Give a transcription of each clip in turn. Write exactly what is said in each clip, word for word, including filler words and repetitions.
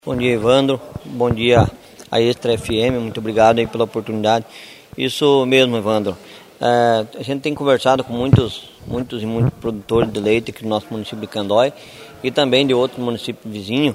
Bom dia, Evandro. Bom dia a Extra F M. Muito obrigado aí pela oportunidade. Isso mesmo, Evandro. É, a gente tem conversado com muitos, muitos e muitos produtores de leite aqui no nosso município de Candói e também de outros municípios vizinhos.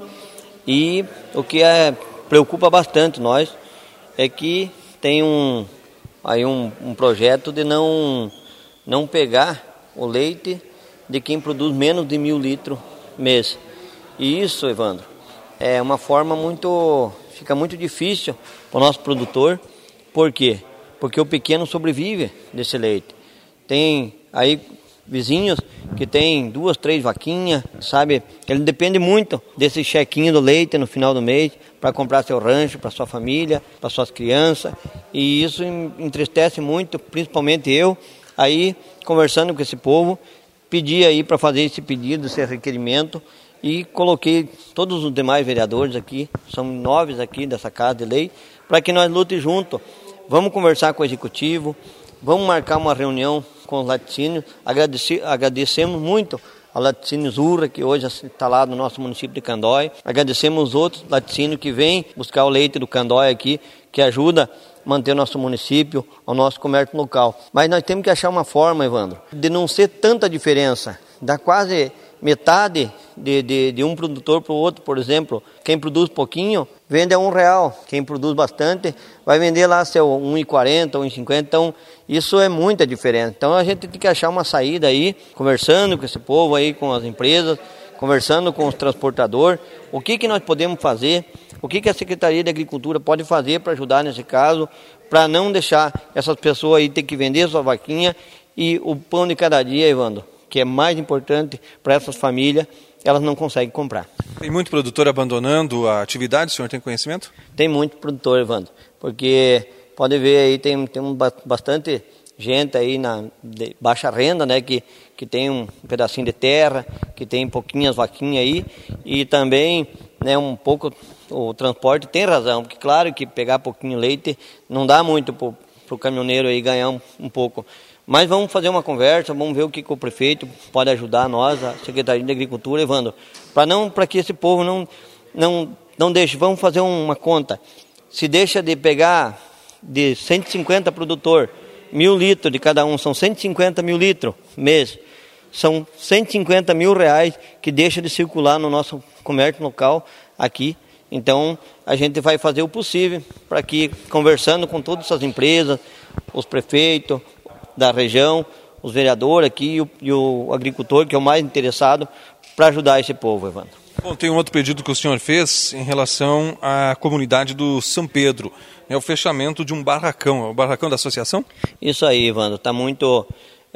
E o que é, preocupa bastante nós é que tem um, aí um, um projeto de não, não pegar o leite de quem produz menos de mil litros mês. E isso, Evandro, é uma forma muito, fica muito difícil para o nosso produtor. Por quê? Porque o pequeno sobrevive desse leite. Tem aí vizinhos que tem duas, três vaquinhas, sabe? Ele depende muito desse chequinho do leite no final do mês para comprar seu rancho, para sua família, para suas crianças. E isso entristece muito, principalmente eu, aí conversando com esse povo, pedi aí para fazer esse pedido, esse requerimento. E coloquei todos os demais vereadores aqui, são nove aqui dessa Casa de Lei, para que nós lutemos juntos. Vamos conversar com o Executivo, vamos marcar uma reunião com os laticínios. Agradeci, agradecemos muito ao Laticínio Zurra, que hoje está lá no nosso município de Candói. Agradecemos os outros laticínios que vêm buscar o leite do Candói aqui, que ajuda a manter o nosso município, o nosso comércio local. Mas nós temos que achar uma forma, Evandro, de não ser tanta diferença, dá quase metade de, de, de um produtor para o outro. Por exemplo, quem produz pouquinho vende a um real, quem produz bastante vai vender lá seu um real e quarenta, um real e cinquenta, então isso é muita diferença. Então a gente tem que achar uma saída aí, conversando com esse povo aí, com as empresas, conversando com os transportadores, o que, que nós podemos fazer, o que, que a Secretaria de Agricultura pode fazer para ajudar nesse caso, para não deixar essas pessoas aí ter que vender sua vaquinha e o pão de cada dia, Evandro, que é mais importante para essas famílias, elas não conseguem comprar. Tem muito produtor abandonando a atividade, o senhor tem conhecimento? Tem muito produtor, Evandro, porque pode ver aí, tem, tem um, bastante gente aí na de baixa renda, né, que, que tem um pedacinho de terra, que tem pouquinhas vaquinhas aí, e também, né, um pouco o transporte tem razão, porque claro que pegar pouquinho leite não dá muito para o caminhoneiro aí ganhar um, um pouco. Mas vamos fazer uma conversa, vamos ver o que, que o prefeito pode ajudar nós, a Secretaria de Agricultura, Evandro, para não, para que esse povo não, não, não deixe. Vamos fazer uma conta. Se deixa de pegar de cento e cinquenta produtor, mil litros de cada um, são cento e cinquenta mil litros mês. São cento e cinquenta mil reais que deixa de circular no nosso comércio local aqui. Então, a gente vai fazer o possível para que, conversando com todas essas empresas, os prefeitos da região, os vereadores aqui e o, e o agricultor, que é o mais interessado, para ajudar esse povo, Evandro. Bom, tem um outro pedido que o senhor fez em relação à comunidade do São Pedro, é o fechamento de um barracão, é o barracão da associação? Isso aí, Evandro, está muito,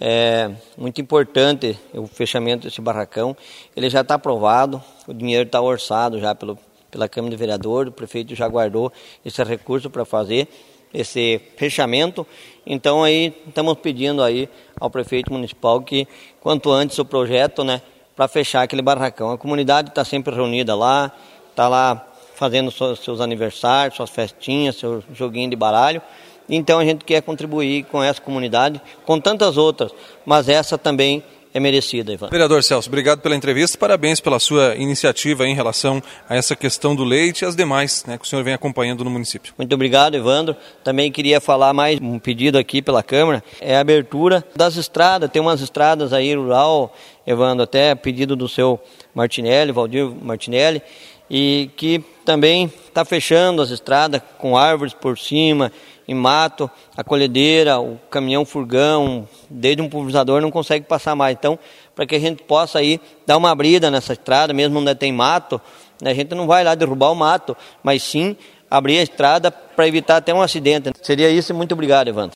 é, muito importante o fechamento desse barracão. Ele já está aprovado, o dinheiro está orçado já pelo, pela Câmara de Vereadores, o prefeito já guardou esse recurso para fazer esse fechamento. Então aí estamos pedindo aí ao prefeito municipal que quanto antes o projeto, né, para fechar aquele barracão. A comunidade está sempre reunida lá, está lá fazendo seus, seus aniversários, suas festinhas, seu joguinho de baralho. Então a gente quer contribuir com essa comunidade, com tantas outras, mas essa também é merecida, Ivan. Vereador Celso, obrigado pela entrevista, parabéns pela sua iniciativa em relação a essa questão do leite e as demais, né, que o senhor vem acompanhando no município. Muito obrigado, Evandro. Também queria falar mais um pedido aqui pela Câmara, é a abertura das estradas. Tem umas estradas aí rural, Evandro, até pedido do seu Martinelli, Valdir Martinelli, e que também está fechando as estradas com árvores por cima, em mato, a colhedeira, o caminhão furgão, desde um pulverizador não consegue passar mais. Então, para que a gente possa aí dar uma abrida nessa estrada, mesmo onde tem mato, né, a gente não vai lá derrubar o mato, mas sim abrir a estrada para evitar até um acidente. Seria isso e muito obrigado, Evandro.